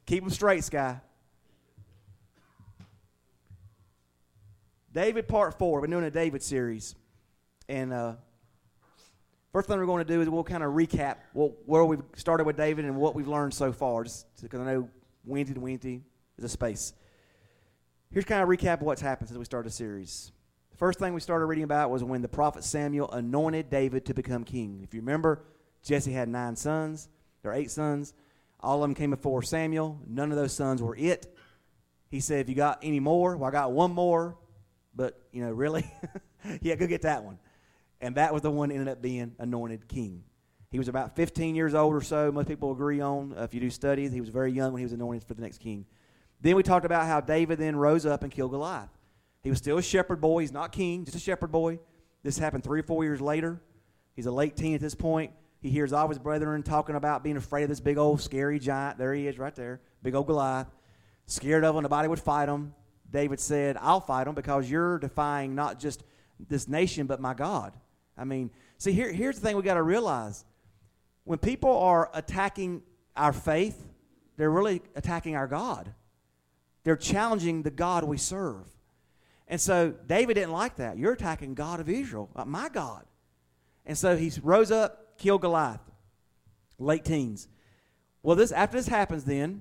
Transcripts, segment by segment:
Keep them straight, Sky. David Part 4. We're doing a David series. And first thing we're going to do is we'll kind of recap where we've started with David and what we've learned so far, just because I know Wednesday to Wednesday is a space. Here's kind of a recap of what's happened since we started the series. The first thing we started reading about was when the prophet Samuel anointed David to become king. If you remember, Jesse had 9 sons. There are 8 sons. All of them came before Samuel. None of those sons were it. He said, if you got any more, well, I got one more. But, really? Yeah, go get that one. And that was the one that ended up being anointed king. He was about 15 years old or so. Most people agree on, if you do studies, he was very young when he was anointed for the next king. Then we talked about how David then rose up and killed Goliath. He was still a shepherd boy. He's not king, just a shepherd boy. This happened 3 or 4 years later. He's a late teen at this point. He hears all of his brethren talking about being afraid of this big old scary giant. There he is right there, big old Goliath. Scared of him, nobody would fight him. David said, I'll fight him because you're defying not just this nation but my God. I mean, see, here's the thing we got to realize. When people are attacking our faith, they're really attacking our God. They're challenging the God we serve. And so David didn't like that. You're attacking God of Israel, my God. And so he rose up, killed Goliath, late teens. Well, after this happens then,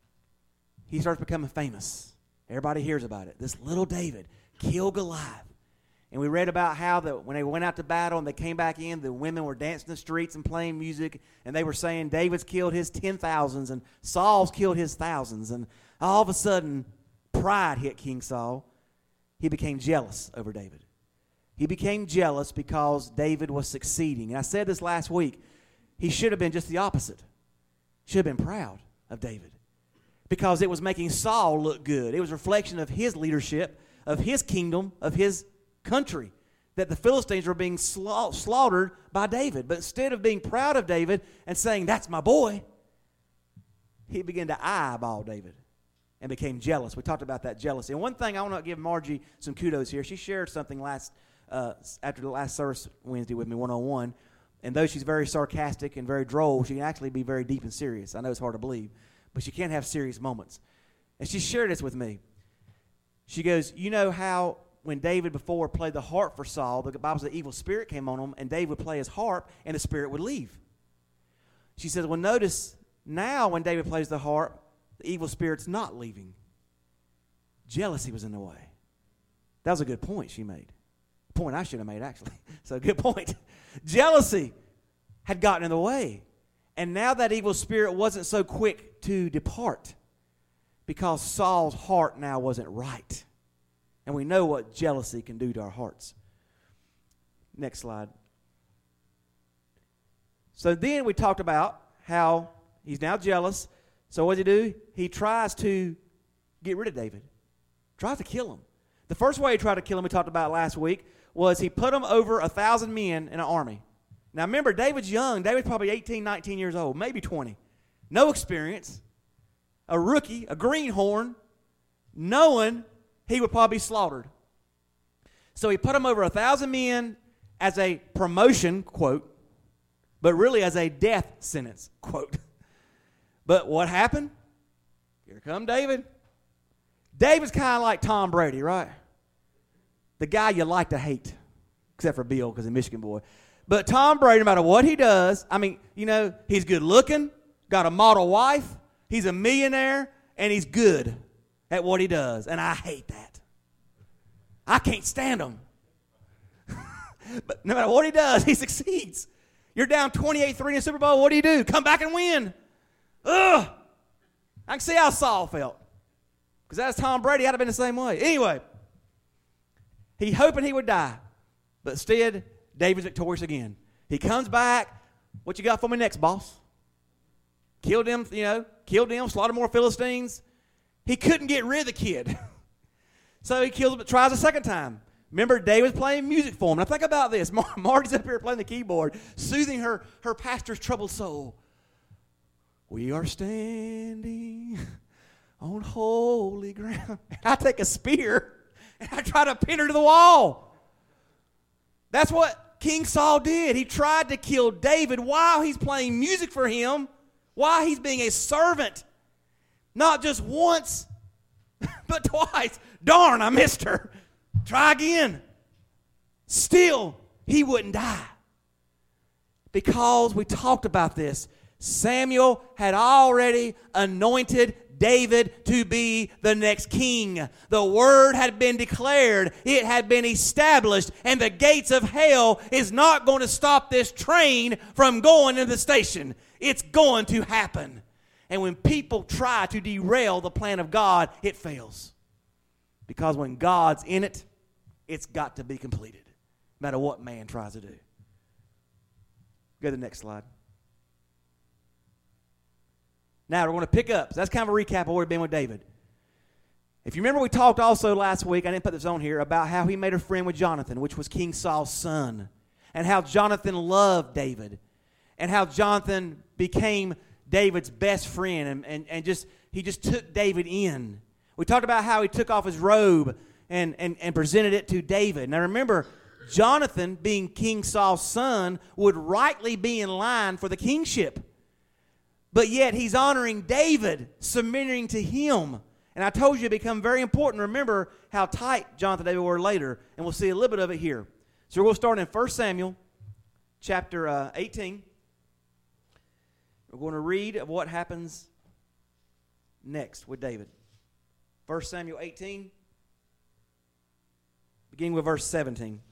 he starts becoming famous. Everybody hears about it. This little David killed Goliath. And we read about how that when they went out to battle and they came back in, the women were dancing in the streets and playing music, and they were saying David's killed his 10,000s and Saul's killed his thousands. And all of a sudden, pride hit King Saul. He became jealous over David. He became jealous because David was succeeding. And I said this last week. He should have been just the opposite. Should have been proud of David because it was making Saul look good. It was a reflection of his leadership, of his kingdom, of his country, that the Philistines were being slaughtered by David. But instead of being proud of David and saying, that's my boy, he began to eyeball David and became jealous. We talked about that jealousy. And one thing, I want to give Margie some kudos here. She shared something after the last service Wednesday with me, one-on-one. And though she's very sarcastic and very droll, she can actually be very deep and serious. I know it's hard to believe, but she can have serious moments. And she shared this with me. She goes, you know how when David before played the harp for Saul, the Bible says the evil spirit came on him, and David would play his harp, and the spirit would leave. She says, well, notice now when David plays the harp, the evil spirit's not leaving. Jealousy was in the way. That was a good point she made. A point I should have made, actually. So good point. Jealousy had gotten in the way. And now that evil spirit wasn't so quick to depart because Saul's heart now wasn't right. And we know what jealousy can do to our hearts. Next slide. So then we talked about how he's now jealous. So what does he do? He tries to get rid of David. Tries to kill him. The first way he tried to kill him, we talked about last week, was he put him over 1,000 men in an army. Now remember, David's young. David's probably 18, 19 years old, maybe 20. No experience. A rookie, a greenhorn, knowing he would probably be slaughtered. So he put him over 1,000 men as a promotion, quote, but really as a death sentence, quote. But what happened? Here come David. David's kind of like Tom Brady, right? The guy you like to hate, except for Bill because he's a Michigan boy. But Tom Brady, no matter what he does, I mean, he's good looking, got a model wife, he's a millionaire, and he's good at what he does. And I hate that. I can't stand him. But no matter what he does, he succeeds. You're down 28-3 in the Super Bowl. What do? Come back and win. Ugh. I can see how Saul felt. Because that's Tom Brady. I'd have been the same way. Anyway, he hoping he would die. But instead, David's victorious again. He comes back. What you got for me next, boss? Killed him, slaughtered more Philistines. He couldn't get rid of the kid. So he kills him, but tries a second time. Remember, David's playing music for him. Now think about this. Marty's up here playing the keyboard, soothing her pastor's troubled soul. We are standing on holy ground. I take a spear and I try to pin her to the wall. That's what King Saul did. He tried to kill David while he's playing music for him, while he's being a servant. Not just once, but twice. Darn, I missed her. Try again. Still, he wouldn't die. Because we talked about this. Samuel had already anointed David to be the next king. The word had been declared. It had been established. And the gates of hell is not going to stop this train from going into the station. It's going to happen. And when people try to derail the plan of God, it fails. Because when God's in it, it's got to be completed. No matter what man tries to do. Go to the next slide. Now we're going to pick up. So that's kind of a recap of where we've been with David. If you remember, we talked also last week, I didn't put this on here, about how he made a friend with Jonathan, which was King Saul's son. And how Jonathan loved David. And how Jonathan became David's best friend. And he just took David in. We talked about how he took off his robe and presented it to David. Now remember, Jonathan, being King Saul's son, would rightly be in line for the kingship. But yet he's honoring David, submitting to him. And I told you it become very important. Remember how tight Jonathan and David were later. And we'll see a little bit of it here. So we'll start in 1 Samuel chapter 18. We're going to read of what happens next with David. 1 Samuel 18, beginning with verse 17.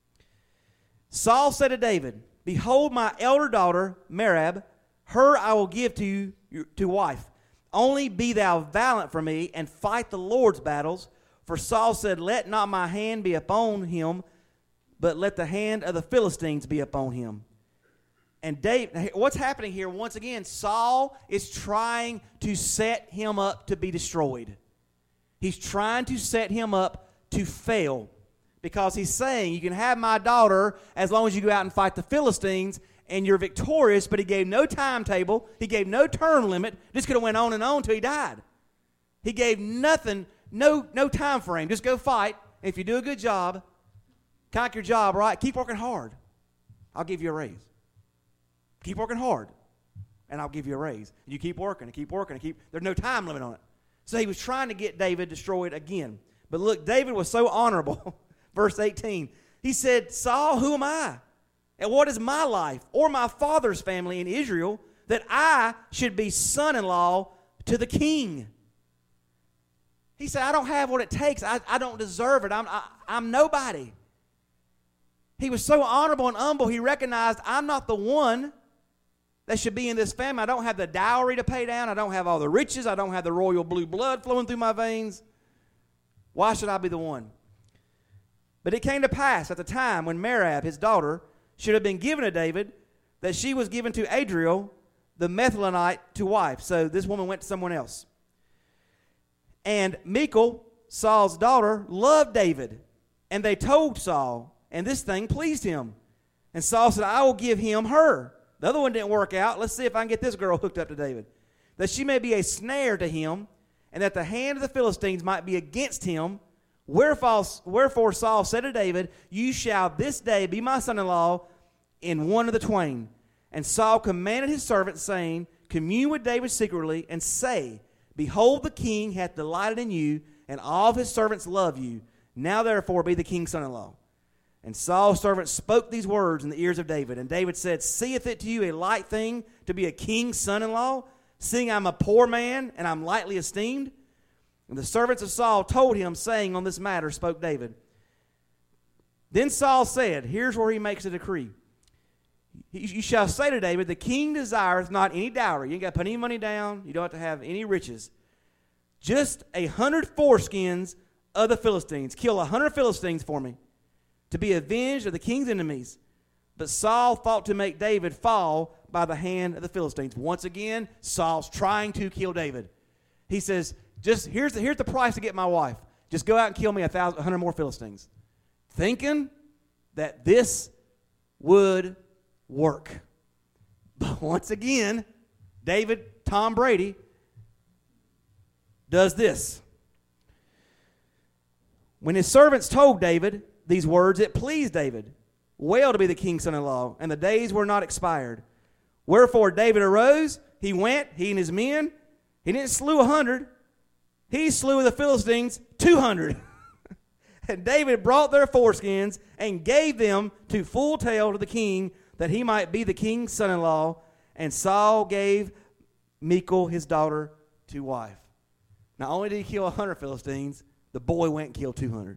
Saul said to David, "Behold, my elder daughter, Merab, her I will give to you to wife. Only be thou valiant for me, and fight the Lord's battles." For Saul said, "Let not my hand be upon him, but let the hand of the Philistines be upon him." And David, what's happening here, once again, Saul is trying to set him up to be destroyed. He's trying to set him up to fail. Because he's saying, you can have my daughter as long as you go out and fight the Philistines, and you're victorious. But he gave no timetable. He gave no term limit. This could have went on and on till he died. He gave nothing, no time frame. Just go fight. If you do a good job, conquer your job right, keep working hard, I'll give you a raise. Keep working hard, and I'll give you a raise. You keep working and keep working and keep. There's no time limit on it. So he was trying to get David destroyed again. But look, David was so honorable. Verse 18, he said, "Saul, who am I? And what is my life or my father's family in Israel that I should be son-in-law to the king?" He said, "I don't have what it takes. I don't deserve it. I'm nobody." He was so honorable and humble, he recognized, I'm not the one that should be in this family. I don't have the dowry to pay down. I don't have all the riches. I don't have the royal blue blood flowing through my veins. Why should I be the one? But it came to pass at the time when Merab, his daughter, should have been given to David, that she was given to Adriel, the Metholanite, to wife. So this woman went to someone else. And Michal, Saul's daughter, loved David. And they told Saul, and this thing pleased him. And Saul said, "I will give him her." The other one didn't work out. Let's see if I can get this girl hooked up to David. "That she may be a snare to him, and that the hand of the Philistines might be against him. Wherefore Saul said to David, You shall this day be my son-in-law in one of the twain. And Saul commanded his servants, saying, Commune with David secretly, and say, Behold, the king hath delighted in you, and all of his servants love you. Now therefore be the king's son-in-law. And Saul's servants spoke these words in the ears of David. And David said, Seeth it to you a light thing to be a king's son-in-law, seeing I'm a poor man, and I'm lightly esteemed? And the servants of Saul told him, saying, On this matter spoke David. Then Saul said, here's where he makes a decree. You shall say to David, The king desireth not any dowry. You ain't got to put any money down. You don't have to have any riches. Just 100 foreskins of the Philistines. Kill 100 Philistines for me, to be avenged of the king's enemies. But Saul thought to make David fall by the hand of the Philistines. Once again, Saul's trying to kill David. He says, here's the price to get my wife. Just go out and kill me 100 more Philistines. Thinking that this would work. But once again, David, Tom Brady, does this. When his servants told David these words, it pleased David well to be the king's son-in-law, and the days were not expired. Wherefore David arose, he went, he and his men, He didn't slew 100. He slew the Philistines 200. And David brought their foreskins and gave them to full tale to the king, that he might be the king's son-in-law. And Saul gave Michal his daughter to wife. Not only did he kill 100 Philistines, the boy went and killed 200.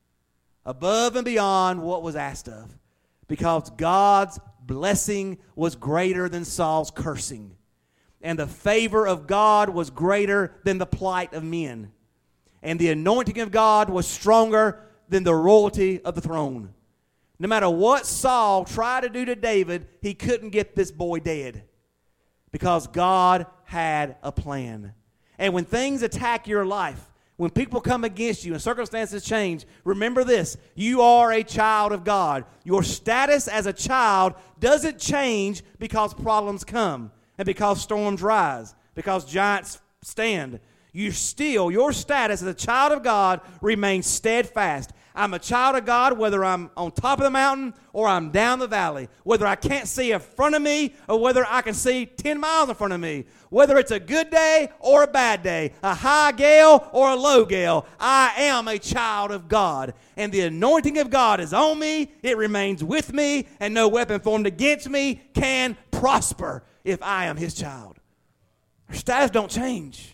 Above and beyond what was asked of. Because God's blessing was greater than Saul's cursing. And the favor of God was greater than the plight of men. And the anointing of God was stronger than the royalty of the throne. No matter what Saul tried to do to David, he couldn't get this boy dead. Because God had a plan. And when things attack your life, when people come against you and circumstances change, remember this: you are a child of God. Your status as a child doesn't change because problems come and because storms rise, because giants stand. Your status as a child of God remains steadfast. I'm a child of God whether I'm on top of the mountain or I'm down the valley, whether I can't see in front of me or whether I can see 10 miles in front of me, whether it's a good day or a bad day, a high gale or a low gale. I am a child of God, and the anointing of God is on me. It remains with me, and no weapon formed against me can prosper if I am his child. Our status don't change.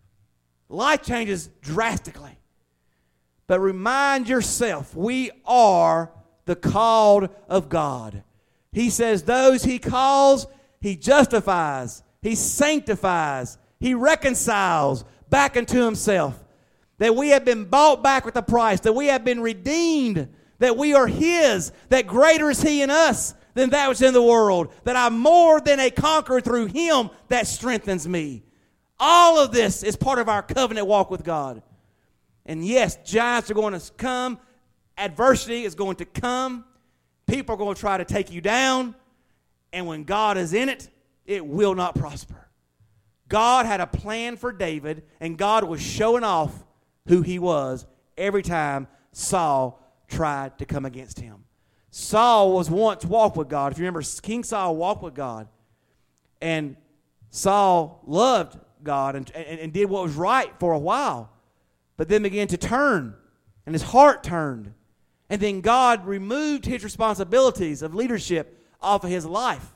Life changes drastically. But remind yourself, we are the called of God. He says those he calls, he justifies, he sanctifies, he reconciles back unto himself. That we have been bought back with a price, that we have been redeemed, that we are his, that greater is he in us than that which is in the world, that I'm more than a conqueror through him that strengthens me. All of this is part of our covenant walk with God. And yes, giants are going to come. Adversity is going to come. People are going to try to take you down. And when God is in it, it will not prosper. God had a plan for David, and God was showing off who he was every time Saul tried to come against him. Saul was once walked with God. If you remember, King Saul walked with God. And Saul loved God and did what was right for a while. But then began to turn, and his heart turned. And then God removed his responsibilities of leadership off of his life.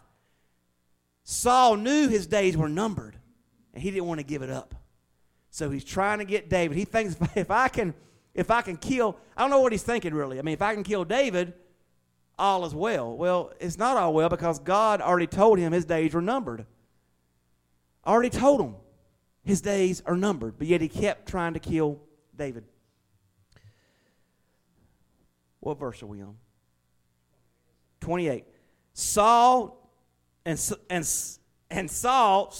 Saul knew his days were numbered, and he didn't want to give it up. So he's trying to get David. He thinks, if I can kill, I don't know what he's thinking really. I mean, if I can kill David, all is well. Well, it's not all well because God already told him his days were numbered. Already told him his days are numbered, but yet he kept trying to kill David. What verse are we on? 28. Saul and Saul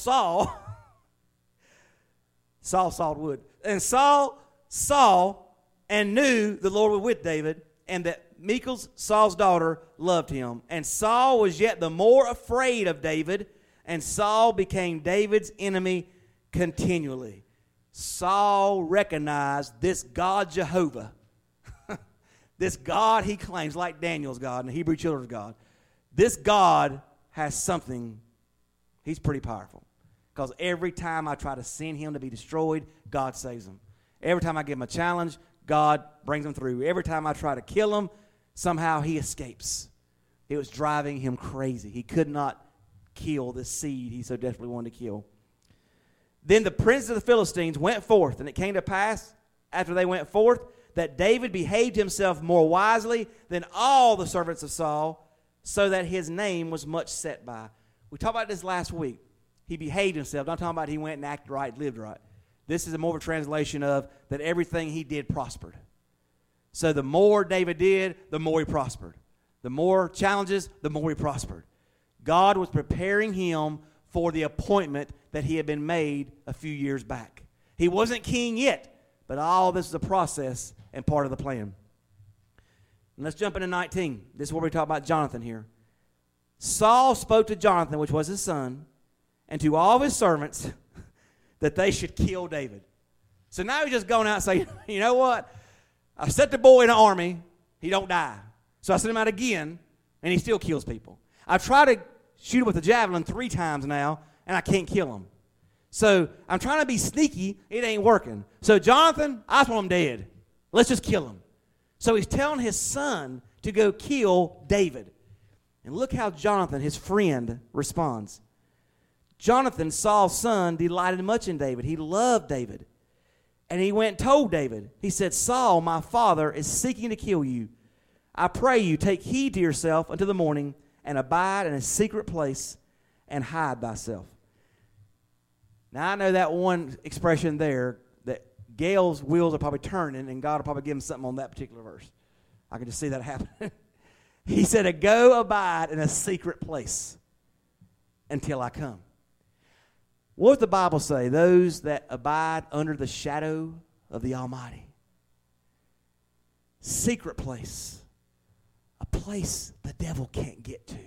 sawed wood. And Saul saw and knew the Lord was with David, and that Michal, Saul's daughter, loved him. And Saul was yet the more afraid of David, and Saul became David's enemy continually. Saul recognized this God Jehovah, this God he claims, like Daniel's God and the Hebrew children's God. This God has something, he's pretty powerful. Because every time I try to send him to be destroyed, God saves him. Every time I give him a challenge, God brings him through. Every time I try to kill him, somehow he escapes. It was driving him crazy. He could not kill the seed he so desperately wanted to kill. Then the prince of the Philistines went forth, and it came to pass, after they went forth, that David behaved himself more wisely than all the servants of Saul, so that his name was much set by. We talked about this last week. He behaved himself. Not talking about he went and acted right, lived right. This is more of a translation of that everything he did prospered. So the more David did, the more he prospered. The more challenges, the more he prospered. God was preparing him for the appointment that he had been made a few years back. He wasn't king yet, but all this is a process and part of the plan. And let's jump into 19. This is where we talk about Jonathan here. Saul spoke to Jonathan, which was his son, and to all of his servants that they should kill David. So now he's just going out and saying, you know what? I set the boy in the army, he don't die. So I sent him out again, and he still kills people. I've tried to shoot him with a javelin 3 times now, and I can't kill him. So I'm trying to be sneaky. It ain't working. So Jonathan, I just want him dead. Let's just kill him. So he's telling his son to go kill David. And look how Jonathan, his friend, responds. Jonathan, Saul's son, delighted much in David. He loved David. And he went and told David. He said, Saul, my father, is seeking to kill you. I pray you, take heed to yourself until the morning, and abide in a secret place, and hide thyself. Now, I know that one expression there, that Gail's wheels are probably turning, and God will probably give him something on that particular verse. I can just see that happening. He said, to go abide in a secret place until I come. What does the Bible say? Those that abide under the shadow of the Almighty. Secret place. A place the devil can't get to.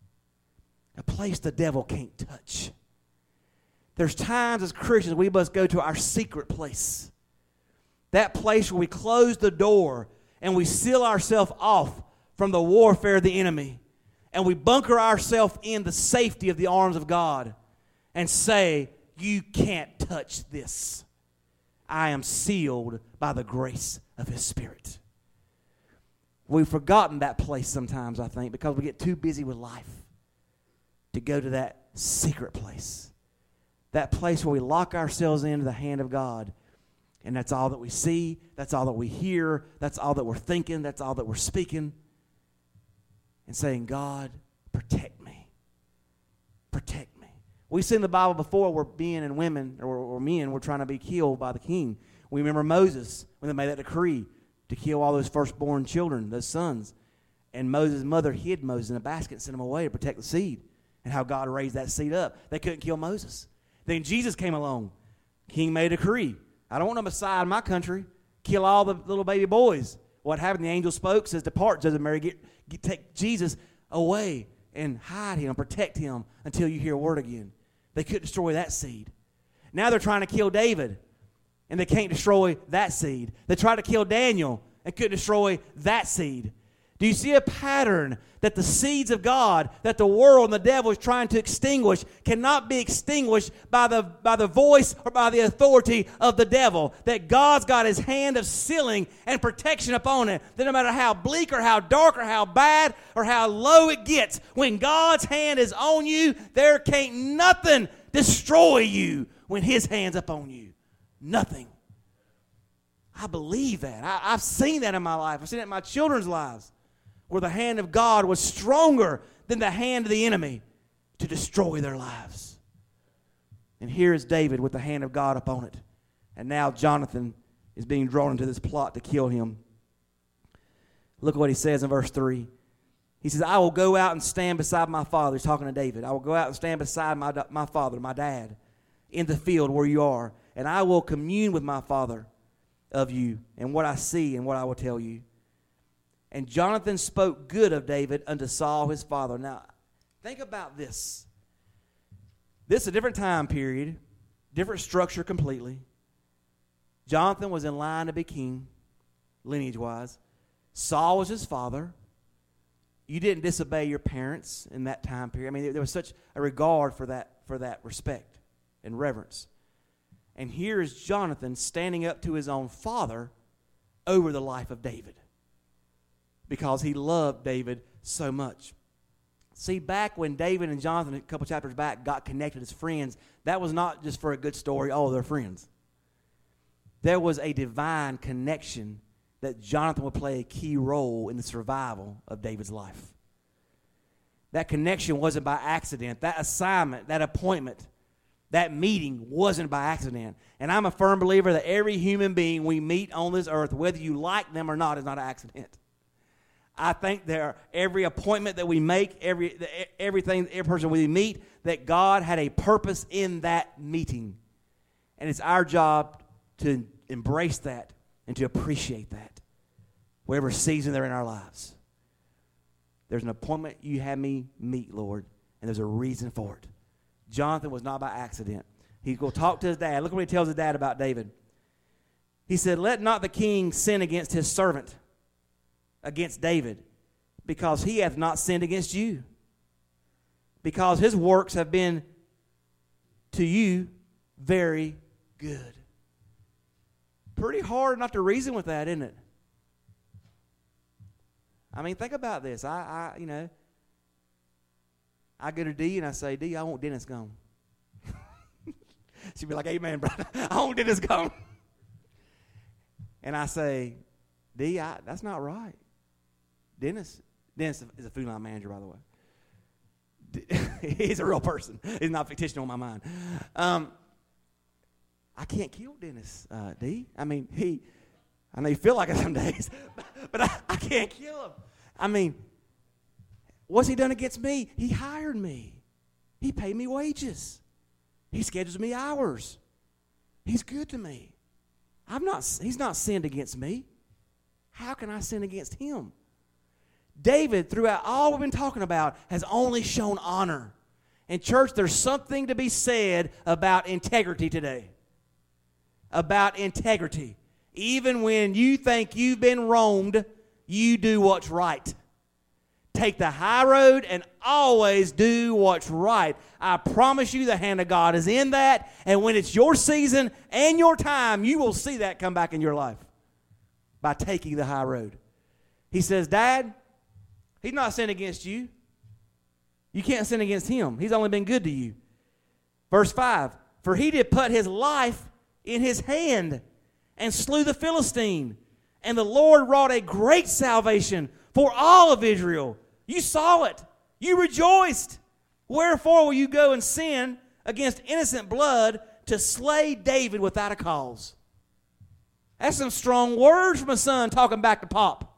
A place the devil can't touch. There's times as Christians we must go to our secret place. That place where we close the door and we seal ourselves off from the warfare of the enemy. And we bunker ourselves in the safety of the arms of God and say, you can't touch this. I am sealed by the grace of His Spirit. We've forgotten that place sometimes, I think, because we get too busy with life to go to that secret place. That place where we lock ourselves into the hand of God. And that's all that we see. That's all that we hear. That's all that we're thinking. That's all that we're speaking. And saying, God, protect me. Protect me. We've seen the Bible before where men and women, or men, were trying to be killed by the king. We remember Moses when they made that decree to kill all those firstborn children, those sons. And Moses' mother hid Moses in a basket and sent him away to protect the seed. And how God raised that seed up. They couldn't kill Moses. Then Jesus came along. King made a decree. I don't want no Messiah in my country. Kill all the little baby boys. What happened? The angel spoke, says, depart, Joseph and Mary, take Jesus away and hide him, protect him until you hear a word again. They couldn't destroy that seed. Now they're trying to kill David, and they can't destroy that seed. They tried to kill Daniel and couldn't destroy that seed. Do you see a pattern that the seeds of God, that the world and the devil is trying to extinguish, cannot be extinguished by the voice or by the authority of the devil? That God's got His hand of sealing and protection upon it. That no matter how bleak or how dark or how bad or how low it gets, when God's hand is on you, there can't nothing destroy you when His hand's up on you. Nothing. I believe that. I've seen that in my life. I've seen it in my children's lives, where the hand of God was stronger than the hand of the enemy to destroy their lives. And here is David with the hand of God upon it. And now Jonathan is being drawn into this plot to kill him. Look what he says in verse 3. He says, I will go out and stand beside my father. He's talking to David. I will go out and stand beside my father, my dad, in the field where you are. And I will commune with my father of you and what I see and what I will tell you. And Jonathan spoke good of David unto Saul his father. Now, think about this. This is a different time period, different structure completely. Jonathan was in line to be king, lineage-wise. Saul was his father. You didn't disobey your parents in that time period. I mean, there was such a regard for that respect and reverence. And here is Jonathan standing up to his own father over the life of David, because he loved David so much. See, back when David and Jonathan, a couple chapters back, got connected as friends, that was not just for a good story, oh, they're friends. There was a divine connection that Jonathan would play a key role in the survival of David's life. That connection wasn't by accident. That assignment, that appointment, that meeting wasn't by accident. And I'm a firm believer that every human being we meet on this earth, whether you like them or not, is not an accident. I think every appointment that we make, every person we meet, that God had a purpose in that meeting. And it's our job to embrace that and to appreciate that, whatever season they're in our lives. There's an appointment you had me meet, Lord, and there's a reason for it. Jonathan was not by accident. He's going to talk to his dad. Look what he tells his dad about David. He said, let not the king sin against his servant, against David, because he hath not sinned against you. Because his works have been to you very good. Pretty hard not to reason with that, isn't it? I mean, think about this. I go to D and I say, D, I want Dennis gone. She'd be like, amen, brother. I want Dennis gone. And I say, D, that's not right. Dennis is a Food Line manager, by the way. He's a real person. He's not fictional in my mind. I can't kill Dennis, D. I mean, I know you feel like it some days, but I can't kill him. I mean, what's he done against me? He hired me. He paid me wages. He schedules me hours. He's good to me. He's not sinned against me. How can I sin against him? David, throughout all we've been talking about, has only shown honor. In church, there's something to be said about integrity today. About integrity. Even when you think you've been wronged, you do what's right. Take the high road and always do what's right. I promise you the hand of God is in that. And when it's your season and your time, you will see that come back in your life by taking the high road. He says, Dad, he's not sinned against you. You can't sin against him. He's only been good to you. Verse 5, for he did put his life in his hand and slew the Philistine. And the Lord wrought a great salvation for all of Israel. You saw it. You rejoiced. Wherefore will you go and sin against innocent blood to slay David without a cause? That's some strong words from a son talking back to Pop.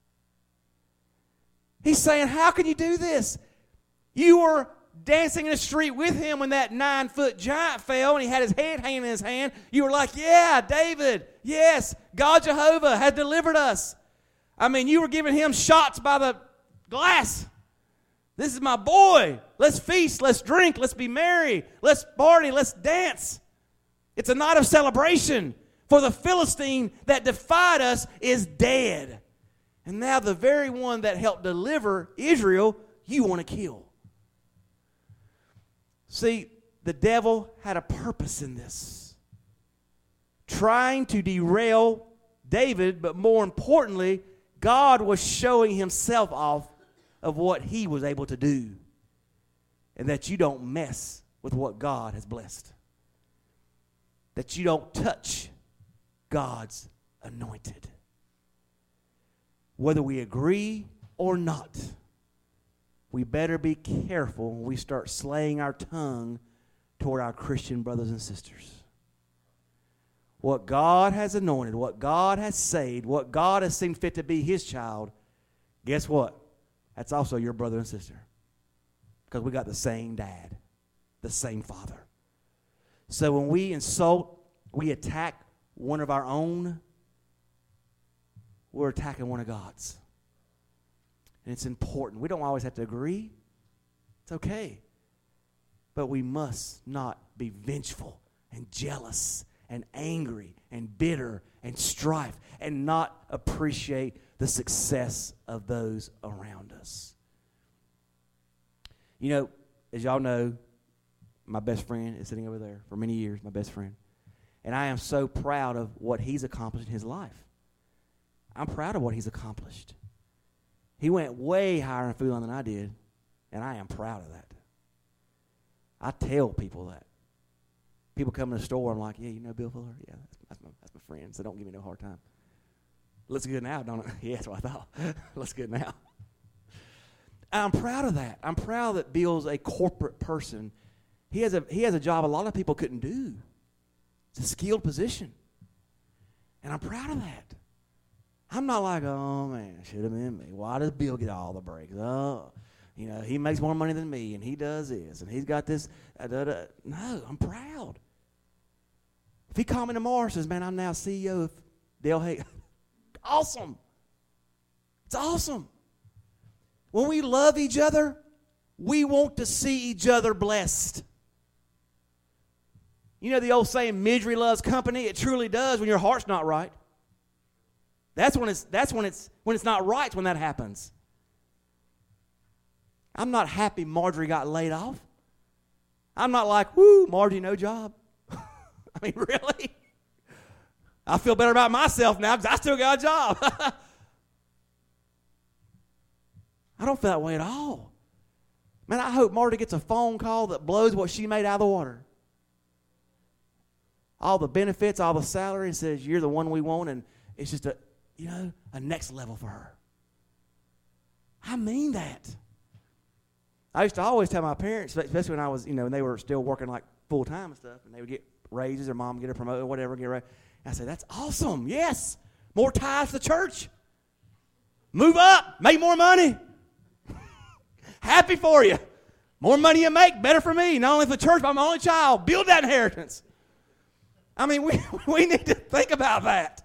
He's saying, how can you do this? You were dancing in the street with him when that 9-foot giant fell and he had his head hanging in his hand. You were like, yeah, David, yes, God Jehovah has delivered us. I mean, you were giving him shots by the glass. This is my boy. Let's feast, let's drink, let's be merry, let's party, let's dance. It's a night of celebration, for the Philistine that defied us is dead. And now the very one that helped deliver Israel, you want to kill. See, the devil had a purpose in this. Trying to derail David, but more importantly, God was showing himself off of what he was able to do. And that you don't mess with what God has blessed. That you don't touch God's anointed. Whether we agree or not, we better be careful when we start slaying our tongue toward our Christian brothers and sisters. What God has anointed, what God has saved, what God has seen fit to be his child, guess what? That's also your brother and sister. Because we got the same dad, the same father. So when we insult, we attack one of our own, we're attacking one of God's. And it's important. We don't always have to agree. It's okay. But we must not be vengeful and jealous and angry and bitter and strife and not appreciate the success of those around us. You know, as y'all know, my best friend is sitting over there for many years, my best friend. And I am so proud of what he's accomplished in his life. I'm proud of what he's accomplished. He went way higher in Food Line than I did, and I am proud of that. I tell people that. People come in the store, I'm like, yeah, you know Bill Fuller? Yeah, that's my friend, so don't give me no hard time. Looks good now, don't it? Yeah, that's what I thought. Looks good now. I'm proud of that. I'm proud that Bill's a corporate person. He has a job a lot of people couldn't do. It's a skilled position. And I'm proud of that. I'm not like, oh, man, it should have been me. Why does Bill get all the breaks? Oh, you know, he makes more money than me, and he does this, and he's got this. No, I'm proud. If he called me tomorrow and says, man, I'm now CEO of Dale Hay, awesome. It's awesome. When we love each other, we want to see each other blessed. You know the old saying, misery loves company? It truly does when your heart's not right. That's when it's not right when that happens. I'm not happy Marjorie got laid off. I'm not like, woo, Margie, no job. I mean, really? I feel better about myself now because I still got a job. I don't feel that way at all. Man, I hope Marta gets a phone call that blows what she made out of the water. All the benefits, all the salary, and says, you're the one we want, and it's just a next level for her. I mean that. I used to always tell my parents, especially when I was, when they were still working like full-time and stuff, and they would get raises, their mom would get a promotion, whatever, get a raise. I said, that's awesome. Yes. More tithes to the church. Move up. Make more money. Happy for you. More money you make, better for me. Not only for the church, but I'm my only child. Build that inheritance. I mean, we need to think about that.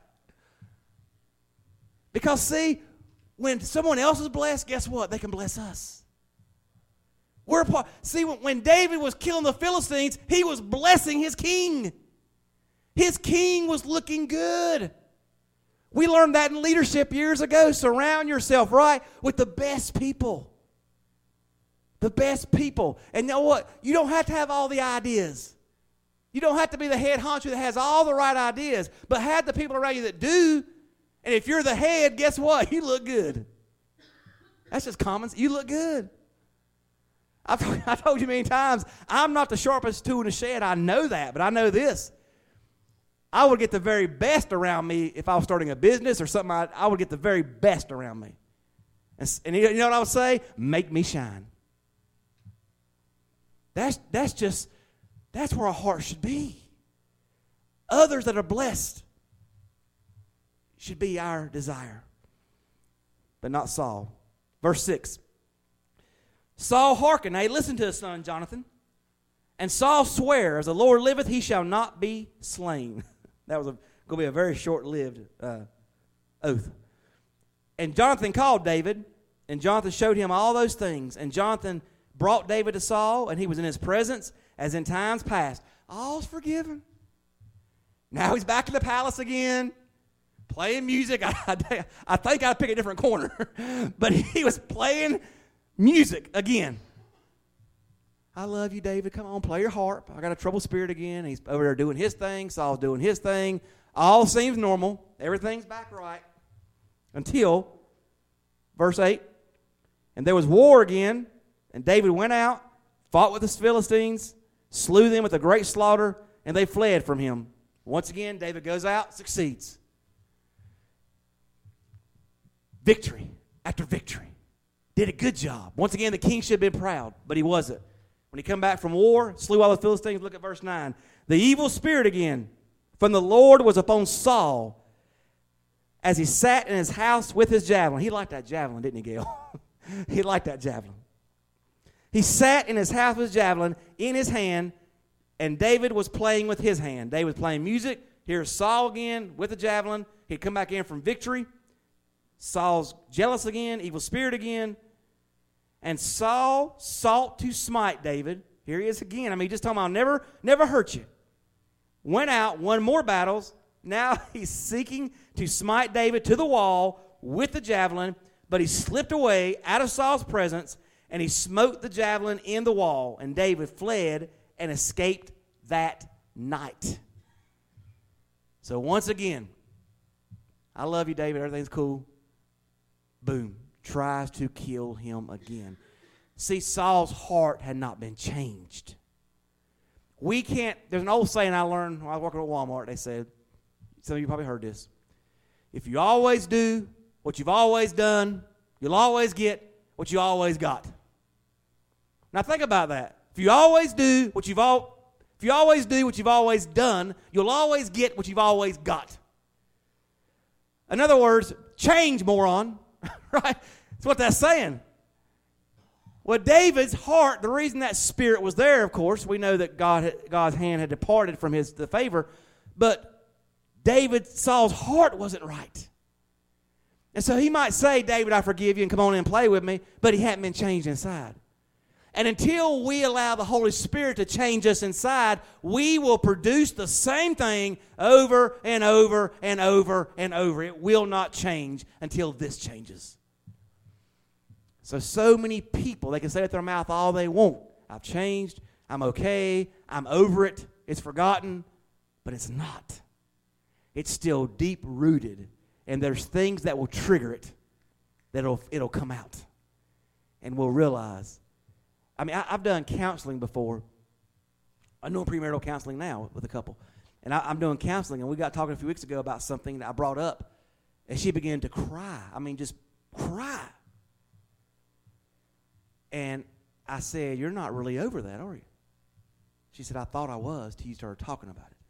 Because, see, when someone else is blessed, guess what? They can bless us. We're a part. See, when David was killing the Philistines, he was blessing his king. His king was looking good. We learned that in leadership years ago. Surround yourself, right, with the best people. The best people. And you know what? You don't have to have all the ideas. You don't have to be the head honcho that has all the right ideas. But have the people around you that do. And if you're the head, guess what? You look good. That's just common. You look good. I've told you many times, I'm not the sharpest tool in the shed. I know that. But I know this. I would get the very best around me if I was starting a business or something. I would get the very best around me. And you know what I would say? Make me shine. That's where our heart should be. Others that are blessed should be our desire, but not Saul. Verse 6. Saul hearkened. Now he listened to his son Jonathan. And Saul sware, as the Lord liveth, he shall not be slain. That was going to be a very short-lived oath. And Jonathan called David, and Jonathan showed him all those things. And Jonathan brought David to Saul, and he was in his presence as in times past. All's forgiven. Now he's back in the palace again, playing music. I think I'd pick a different corner. But he was playing music again. I love you, David. Come on, play your harp. I got a troubled spirit again. He's over there doing his thing. Saul's doing his thing. All seems normal. Everything's back right. Until verse 8. And there was war again. And David went out, fought with the Philistines, slew them with a great slaughter, and they fled from him. Once again, David goes out, succeeds. Victory after victory. Did a good job. Once again, the king should have been proud, but he wasn't. When he come back from war, slew all the Philistines, look at verse 9. The evil spirit again from the Lord was upon Saul as he sat in his house with his javelin. He liked that javelin, didn't he, Gail? He liked that javelin. He sat in his house with his javelin in his hand, and David was playing with his hand. David was playing music. Here's Saul again with the javelin. He'd come back in from victory. Saul's jealous again, evil spirit again. And Saul sought to smite David. Here he is again. I mean, he just told him, I'll never hurt you. Went out, won more battles. Now he's seeking to smite David to the wall with the javelin, but he slipped away out of Saul's presence, and he smote the javelin in the wall, and David fled and escaped that night. So once again, I love you, David. Everything's cool. Boom. Tries to kill him again. See, Saul's heart had not been changed. We can't, there's an old saying I learned when I was working at Walmart. They said, some of you probably heard this. If you always do what you've always done, you'll always get what you always got. Now think about that. If you always do what you've always done, you'll always get what you've always got. In other words, change, moron. Right? That's what that's saying. Well, David's heart, the reason that spirit was there, of course, we know that God's hand had departed from the favor, but Saul's heart wasn't right. And so he might say, David, I forgive you, and come on in and play with me, but he hadn't been changed inside. And until we allow the Holy Spirit to change us inside, we will produce the same thing over and over and over and over. It will not change until this changes. So many people, they can say with their mouth all they want. I've changed. I'm okay. I'm over it. It's forgotten. but it's not. It's still deep-rooted, and there's things that will trigger it that it'll come out, and we'll realize. I mean, I've done counseling before. I'm doing premarital counseling now with a couple, and I'm doing counseling, and we got talking a few weeks ago about something that I brought up, and she began to cry. I mean, just cry. And I said, "You're not really over that, are you?" She said, "I thought I was," till you started talking about it.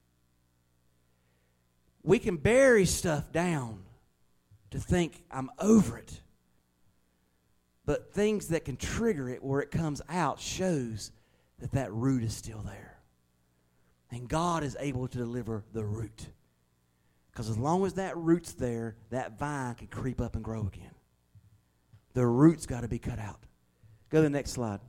We can bury stuff down to think I'm over it. But things that can trigger it where it comes out shows that root is still there. And God is able to deliver the root. Because as long as that root's there, that vine can creep up and grow again. The root's got to be cut out. Go to the next slide.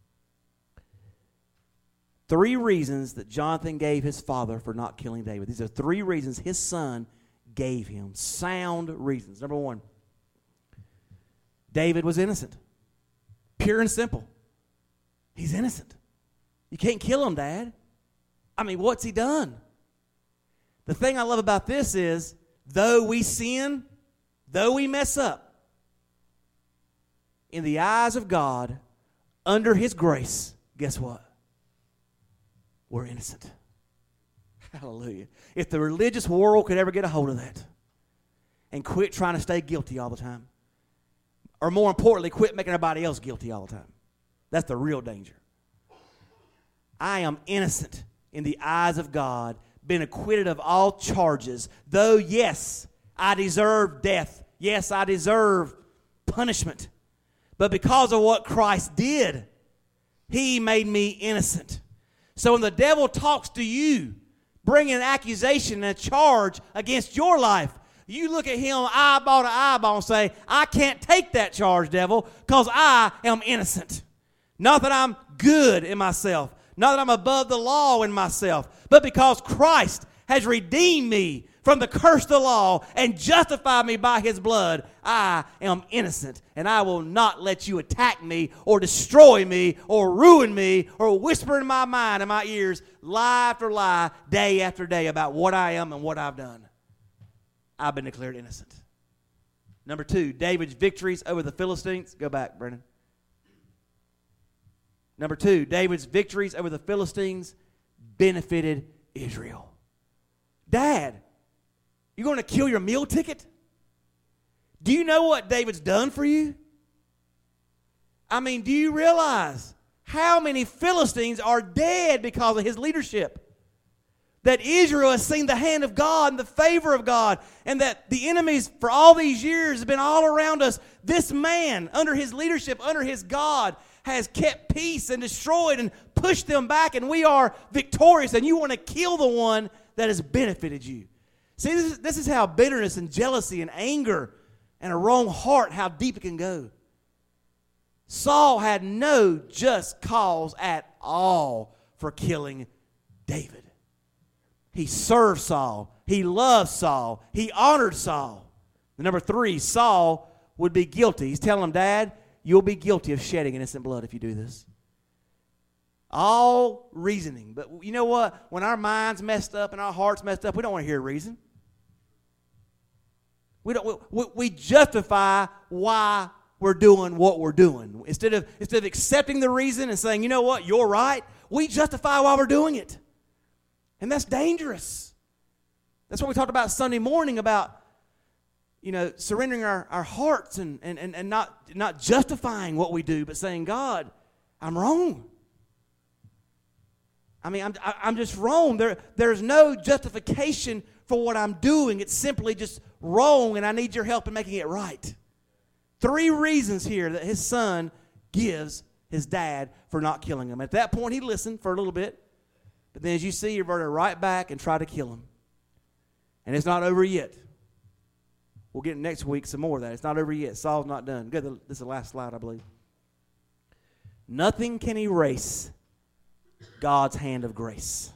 3 reasons that Jonathan gave his father for not killing David. These are 3 reasons his son gave him. Sound reasons. Number 1, David was innocent. Pure and simple. He's innocent. You can't kill him, Dad. I mean, what's he done? The thing I love about this is, though we sin, though we mess up, in the eyes of God, under His grace, guess what? We're innocent. Hallelujah. If the religious world could ever get a hold of that and quit trying to stay guilty all the time, or more importantly, quit making everybody else guilty all the time, that's the real danger. I am innocent in the eyes of God, been acquitted of all charges, though, yes, I deserve death. Yes, I deserve punishment. But because of what Christ did, He made me innocent. So when the devil talks to you, bringing an accusation and a charge against your life, you look at him eyeball to eyeball and say, I can't take that charge, devil, because I am innocent. Not that I'm good in myself, not that I'm above the law in myself, but because Christ has redeemed me from the curse of the law and justified me by His blood, I am innocent. And I will not let you attack me or destroy me or ruin me or whisper in my mind and my ears lie after lie, day after day about what I am and what I've done. I've been declared innocent. Number 2, David's victories over the Philistines. Go back, Brennan. Number 2, David's victories over the Philistines benefited Israel. Dad, you going to kill your meal ticket? Do you know what David's done for you? I mean, do you realize how many Philistines are dead because of his leadership? That Israel has seen the hand of God and the favor of God, and that the enemies for all these years have been all around us. This man, under his leadership, under his God, has kept peace and destroyed and pushed them back, and we are victorious, and you want to kill the one that has benefited you. See, this is how bitterness and jealousy and anger and a wrong heart, how deep it can go. Saul had no just cause at all for killing David. He served Saul. He loved Saul. He honored Saul. Number 3, Saul would be guilty. He's telling him, Dad, you'll be guilty of shedding innocent blood if you do this. All reasoning. But you know what? When our mind's messed up and our heart's messed up, we don't want to hear reason. We justify why we're doing what we're doing. Instead of accepting the reason and saying, you know what, you're right, we justify why we're doing it. And that's dangerous. That's what we talked about Sunday morning about, surrendering our hearts and not justifying what we do, but saying, God, I'm wrong. I mean, I'm just wrong. There's no justification for what I'm doing. It's simply just wrong, and I need your help in making it right. 3 reasons here that his son gives his dad for not killing him. At that point, he listened for a little bit, but then as you see, you're reverted right back and try to kill him. And it's not over yet. We'll get next week some more of that. It's not over yet. Saul's not done. Good. This is the last slide, I believe. Nothing can erase God's hand of grace.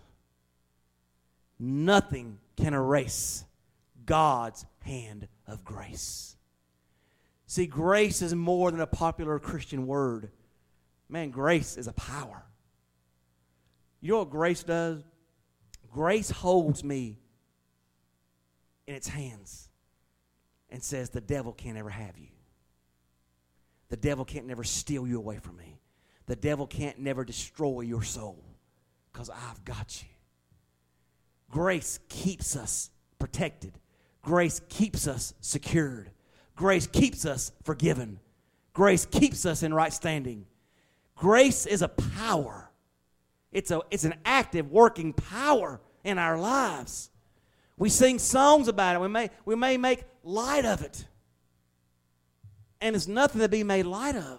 Nothing can erase God's hand of grace. See, grace is more than a popular Christian word. Man, grace is a power. You know what grace does? Grace holds me in its hands and says, the devil can't ever have you. The devil can't never steal you away from me. The devil can't never destroy your soul because I've got you. Grace keeps us protected. Grace keeps us secured. Grace keeps us forgiven. Grace keeps us in right standing. Grace is a power. It's an active working power in our lives. We sing songs about it. We may make light of it. And it's nothing to be made light of.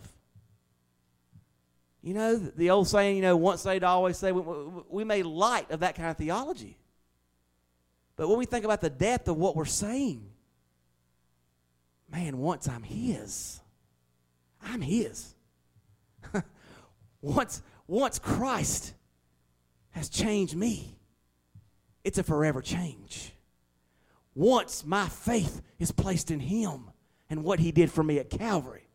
You know, the old saying, once saved, always saved. We made light of that kind of theology. But when we think about the depth of what we're saying, man, once I'm His. I'm His. Once Christ has changed me, it's a forever change. Once my faith is placed in Him and what He did for me at Calvary,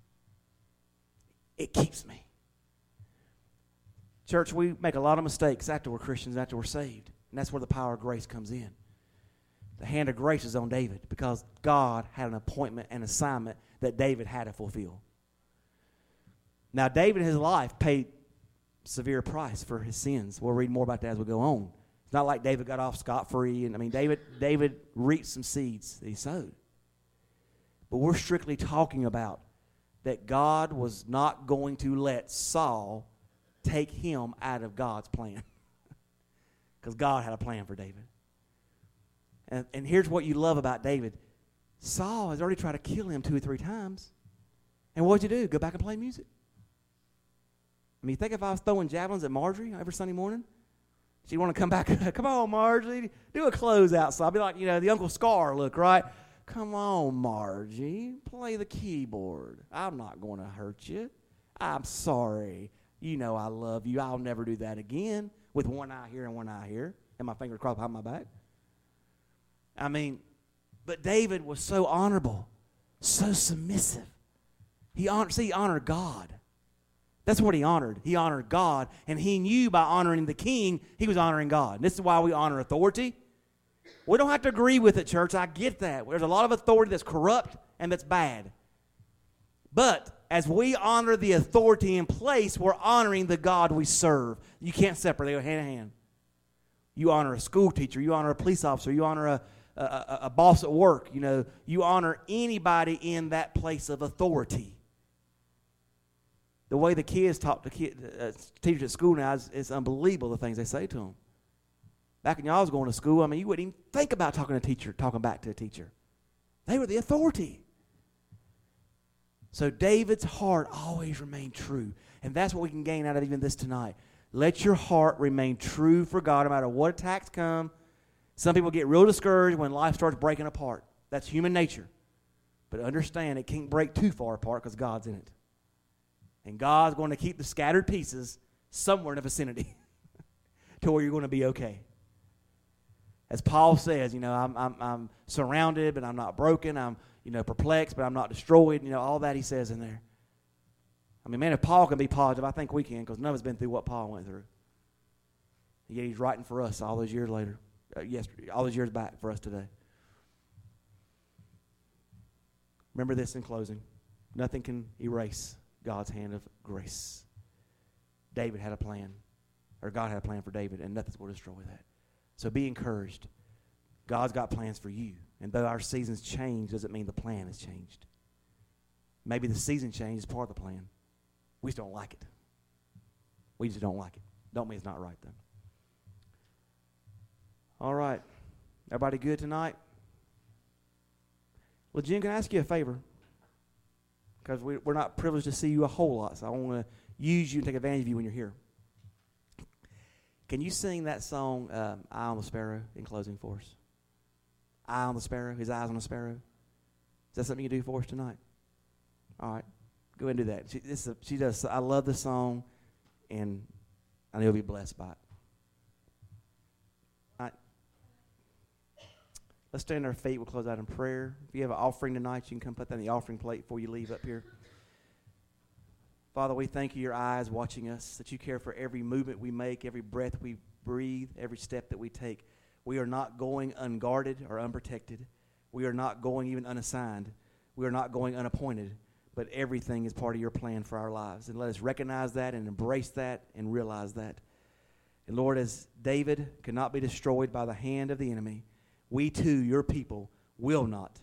it keeps me. Church, we make a lot of mistakes after we're Christians, after we're saved. And that's where the power of grace comes in. The hand of grace is on David because God had an appointment and assignment that David had to fulfill. Now, David in his life paid severe price for his sins. We'll read more about that as we go on. It's not like David got off scot-free. David reaped some seeds that he sowed. But we're strictly talking about that God was not going to let Saul take him out of God's plan. Because God had a plan for David. And here's what you love about David. Saul has already tried to kill him 2 or 3 times. And what'd you do? Go back and play music? I mean, you think if I was throwing javelins at Marjorie every Sunday morning, she'd want to come back. Come on, Marjorie, do a closeout. So I'd be like, the Uncle Scar look, right? Come on, Margie, play the keyboard. I'm not going to hurt you. I'm sorry. You know I love you. I'll never do that again with one eye here and one eye here and my finger crossed behind my back. But David was so honorable, so submissive. He honored God. That's what he honored. He honored God, and he knew by honoring the king, he was honoring God. And this is why we honor authority. We don't have to agree with it, church. I get that. There's a lot of authority that's corrupt and that's bad. But as we honor the authority in place, we're honoring the God we serve. You can't separate. They go hand in hand. You honor a school teacher. You honor a police officer. You honor a boss at work. You honor anybody in that place of authority. The way the kids talk to teachers at school now is unbelievable, the things they say to them. Back when y'all was going to school, you wouldn't even think about talking back to a teacher. They were the authority. So David's heart always remained true. And that's what we can gain out of even this tonight. Let your heart remain true for God no matter what attacks come. Some people get real discouraged when life starts breaking apart. That's human nature. But understand it can't break too far apart because God's in it. And God's going to keep the scattered pieces somewhere in the vicinity to where you're going to be okay. As Paul says, I'm surrounded, but I'm not broken. I'm, perplexed, but I'm not destroyed. All that he says in there. If Paul can be positive, I think we can because none of us been through what Paul went through. Yet he's writing for us all those years later, all those years back for us today. Remember this in closing. Nothing can erase God's hand of grace. David had a plan, or God had a plan for David, and nothing's going to destroy that. So be encouraged. God's got plans for you. And though our seasons change, doesn't mean the plan has changed. Maybe the season change is part of the plan. We just don't like it. We just don't like it. Don't mean it's not right, though. All right. Everybody good tonight? Well, Jim, can I ask you a favor? Because we're not privileged to see you a whole lot, so I want to use you and take advantage of you when you're here. Can you sing that song, Eye on the Sparrow, in closing for us? Eye on the Sparrow, His eyes on the sparrow. Is that something you can do for us tonight? All right, go ahead and do that. She does. I love the song, and I know you'll be blessed by it. All right. Let's stand on our feet. We'll close out in prayer. If you have an offering tonight, you can come put that in the offering plate before you leave up here. Father, we thank you, your eyes watching us, that you care for every movement we make, every breath we breathe, every step that we take. We are not going unguarded or unprotected. We are not going even unassigned. We are not going unappointed. But everything is part of your plan for our lives. And let us recognize that and embrace that and realize that. And Lord, as David could not be destroyed by the hand of the enemy, we too, your people, will not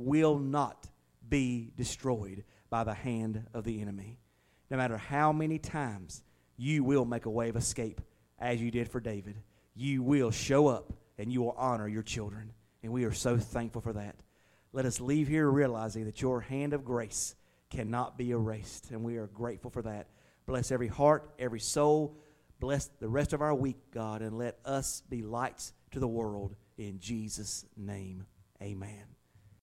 be destroyed by the hand of the enemy. No matter how many times you will make a way of escape, as you did for David. You will show up and you will honor your children. And we are so thankful for that. Let us leave here realizing that your hand of grace cannot be erased. And we are grateful for that. Bless every heart, every soul. Bless the rest of our week, God, and let us be lights to the world. In Jesus' name, amen.